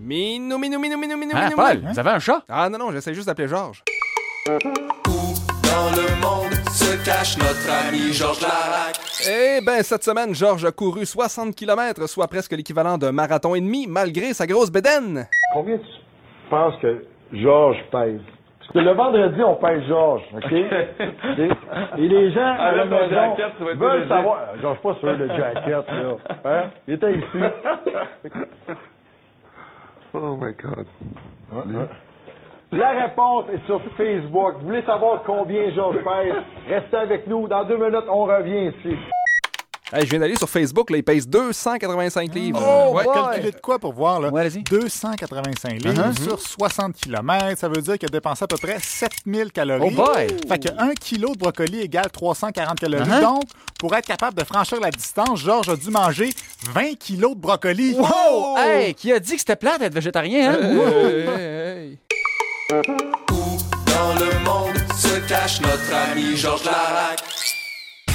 Minou, minou, minou, minou, minou, Hein, minou, Paul, minou. vous avez un chat? Ah non, j'essaie juste d'appeler Georges. Dans le monde se cache notre ami Georges Larac. Eh ben, cette semaine, Georges a couru 60 km, soit presque l'équivalent d'un marathon et demi, malgré sa grosse bédaine. Combien tu penses que Georges pèse? Parce que le vendredi, on pèse Georges, OK? Et les gens à la maison veulent savoir... Georges, pas sur le jacket, là. Hein? Il était ici. Oh my God. La réponse est sur Facebook. Vous voulez savoir combien Georges pèse? Restez avec nous. Dans 2 minutes, on revient ici. Hey, je viens d'aller sur Facebook, là, il pèse 285 livres. Oh, Ouais. calculez de quoi pour voir, là? Ouais, vas-y. 285 livres sur 60 km, ça veut dire qu'il a dépensé à peu près 7000 calories. Oh boy! Fait que 1 kilo de brocoli égale 340 calories. Donc, pour être capable de franchir la distance, Georges a dû manger 20 kilos de brocoli. Wow! Hey, qui a dit que c'était plate d'être végétarien, hein? Hey. Dans le monde se cache notre ami Georges Larac.